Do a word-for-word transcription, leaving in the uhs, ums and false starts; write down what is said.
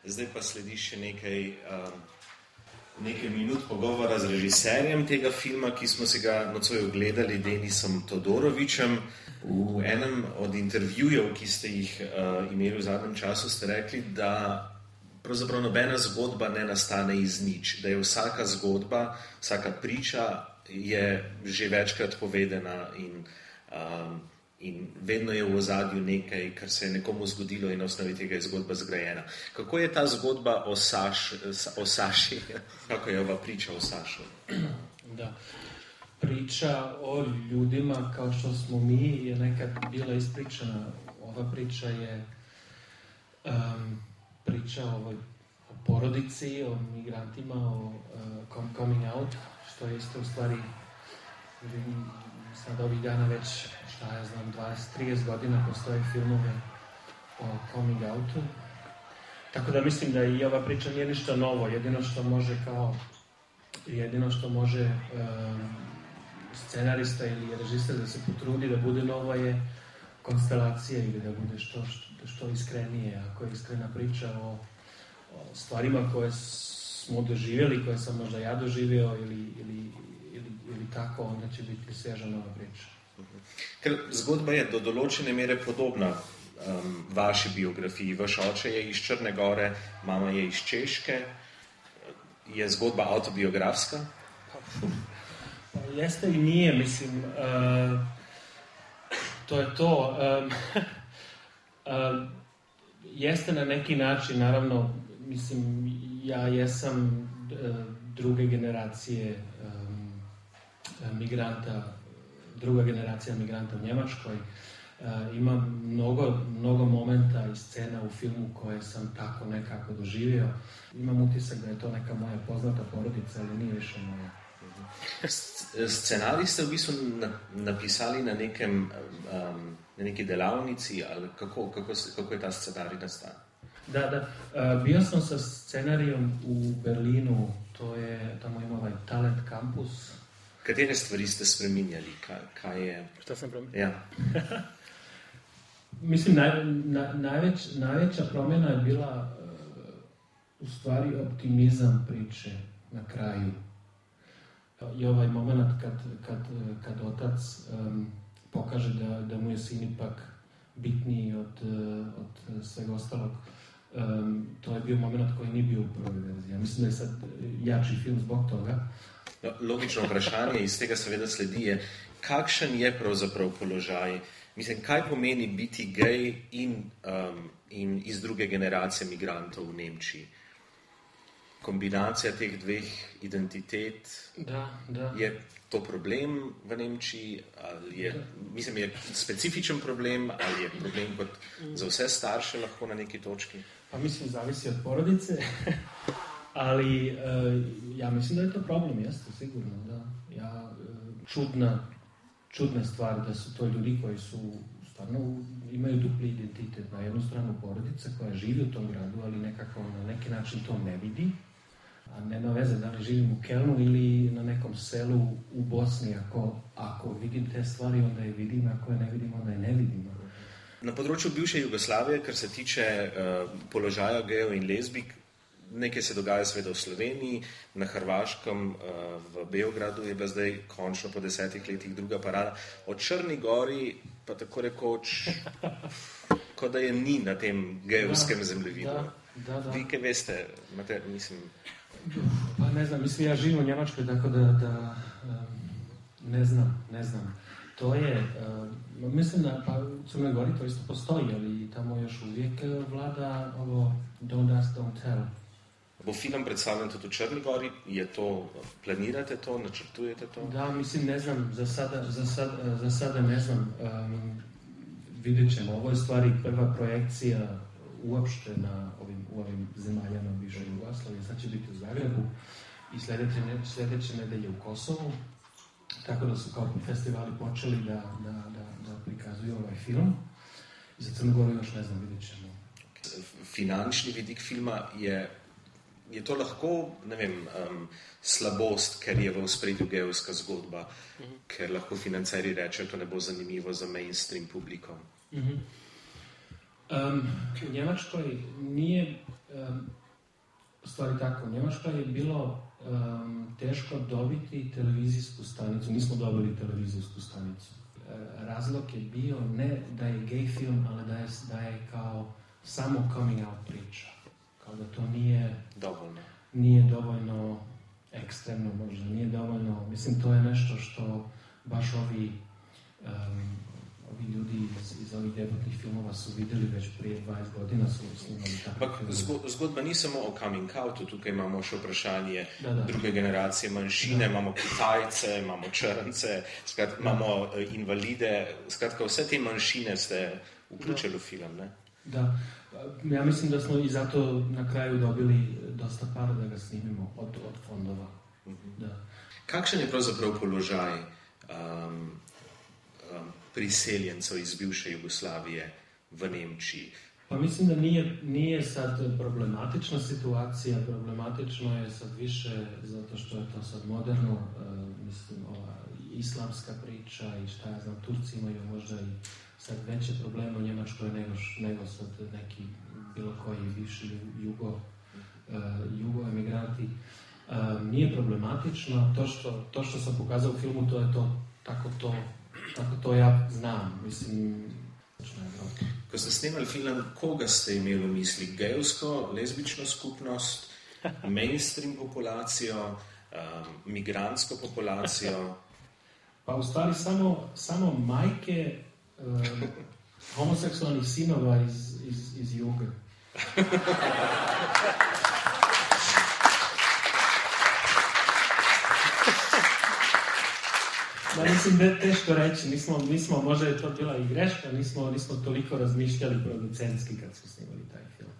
zdaj pa sledi še nekaj, um, nekaj minut pogovora z režiserjem tega filma, ki smo si ga nocoj ogledali, Denisom Todorovićem. V enem od intervjujev, ki ste jih uh, imeli v zadnjem času, ste rekli, da pravzaprav nobena zgodba ne nastane iz nič, da je vsaka zgodba, vsaka priča je že večkrat povedana in um, in vedno je v ozadju nekaj, kar se je nekomu zgodilo in na osnovi tega je zgodba zgrajena. Kako je ta zgodba o, Saš, o Saši? Kako je ova priča o Sašu? Da. Priča o ljudima kao što smo mi je nekad bila ispričana. Ova priča je um, priča o, o porodici, o migrantima, o uh, coming out, što je isto u stvari sad ovih dana već, šta ja znam, dvadeset trideset godina postoje filmove o coming outu. Tako da mislim da i ova priča nije ništa novo. Jedino što može kao, jedino što može um, scenarista ili režiser da se potrudi da bude novo je konstelacija ili da bude što, što, što iskrenije. Ako je iskrena priča o, o stvarima koje smo doživjeli, koje sam možda ja doživio ili, ili, ili, ili tako, onda će biti svježa nova priča. Ker zgodba je do določene mere podobna um, vaši biografiji. Vaš oče je iz Črne Gore, mama je iz Češke. Je zgodba autobiografska? Pa jeste i nije, mislim. Uh, to je to. Um, uh, jeste na neki način, naravno, mislim, ja jesam uh, druge generacije um, migranta, druga generacija migranta u Njemačkoj. Uh, ima mnogo, mnogo momenta i scena u filmu koje sam tako nekako doživio. Imam utisak da je to neka moja poznata porodica, ali nije više moja. Scenarij ste v bistvu napisali na, nekem, um, na neki delavnici, ali kako, kako, kako je ta scenarij nastal? Da, da. Uh, bio sam sa scenarijom u Berlinu, to je, tamo ima ovaj Talent Campus. Katere stvari ste spreminjali? Kaj, kaj je? Šta sam promijenio? Ja. Mislim, naj, na, najveć, najveća promjena je bila uh, u stvari optimizam priče na kraju. I ovaj moment kad, kad, kad otac um, pokaže da, da mu je sin ipak bitniji od, od svega ostalog, um, to je bio moment koji nije bio u prvoj verziji. Ja mislim da je sad jači film zbog toga. Logično vprašanje iz tega seveda sledi je, kakšen je pravzaprav položaj, mislim, kaj pomeni biti gej in, um, in iz druge generacije migrantov v Nemčiji? Kombinacija teh dveh identitet, da, da. Je to problem v Nemčiji, ali je, mislim, je specifičen problem, ali je problem kot za vse starše lahko na neki točki? Pa mislim, zavisi od porodice, ali uh, ja mislim da je to problem, jeste, sigurno, da. Ja, uh, čudna, čudna stvar da su to ljudi koji su stvarno imaju dupli identitet. Na jednu stranu porodica koja živi u tom gradu, ali nekako na neki način to ne vidi. A nema veze da li živim u Kelnu ili na nekom selu u Bosni. Ako, ako vidim te stvari, onda je vidim, ako je ne vidim, onda je ne vidim. Na področju bivše Jugoslavije, kar se tiče uh, položaja gejev in lezbik, nekaj se dogaja seveda v Sloveniji, na Hrvaškem, uh, v Beogradu je bila zdaj končno po desetih letih druga parada. O Črni Gori pa tako rekoč, kot da je ni na tem gejevskem zemljevidu. Da, da, da. Vi kaj veste, imate, mislim... Pa ne znam, mislim, ja živim u Njemačkoj, tako da, da um, ne znam, ne znam. To je, uh, mislim da pa u Crnoj Gori to isto postoji, ali tamo još uvijek vlada ovo don't ask, don't tell. Bo film predstavljen tudi v Črni Gori? Je to, planirate to, načrtujete to? Da, mislim, ne znam, za sada, za sada, za sada ne znam. Um, vidjet ćemo, ovo je stvari prva projekcija uopšte na ovim, u ovim zemaljama bivše Jugoslavije, sad će biti u Zagrebu i sljedeće, sljedeće nedelje u Kosovu, tako da su kao festivali počeli da, da, da, da prikazuju ovaj film i za Crnu Goru još ne znam, vidjet ćemo. Finančni vidik filma je, je to lahko, ne vem, um, slabost, ker je v ospredju gejevska zgodba, mm-hmm. ker lahko financerji rečejo, to ne bo zanimivo za mainstream publiko. Mm-hmm. Um, u Njemačkoj nije, um, u stvari tako, u Njemačkoj je bilo um, teško dobiti televizijsku stanicu, nismo dobili televizijsku stanicu. Uh, razlog je bio ne da je gay film, ali da je, da je kao samo coming out priča. Kao da to nije dovoljno, nije dovoljno ekstremno možda, nije dovoljno, mislim to je nešto što baš ovi um, ovi ljudi iz, iz ovih debatnih filmova su videli već prije dvajset godina su snimali tako. Zgodba ni samo o coming outu, tukaj imamo še vprašanje da, da. druge generacije manjšine, da. Imamo Kitajce, imamo Črnce, skrat, imamo uh, invalide, skratka vse te manjšine ste vključili v film, ne? Da, ja mislim da smo i zato na kraju dobili dosta para da ga snimimo od, od fondova. Mm-hmm. Da. Kakšen je pravzaprav položaj um, um, priseljencev iz bivše Jugoslavije v Nemčiji? Pa mislim da nije, nije sad problematična situacija, problematično je sad više zato što je to sad moderno, uh, mislim, ova islamska priča i šta ja znam, Turci imaju možda i sad veće probleme u Njemačkoj nego, nego sad neki bilo koji bivši jugo, uh, jugo emigranti. Uh, nije problematično, to što, to što sam pokazao u filmu, to je to, tako to, tako to ja znam, mislim, Ko ste snemali film, koga ste imeli v misli? Gejevsko, lezbično skupnost, mainstream populacijo, um, migrantsko populacijo? Pa u stvari samo, samo majke uh, homoseksualnih sinova iz, iz, iz juga. Da, mislim da je teško reći, nismo, nismo, možda je to bila i greška, nismo, nismo toliko razmišljali producentski kad smo snimali taj film.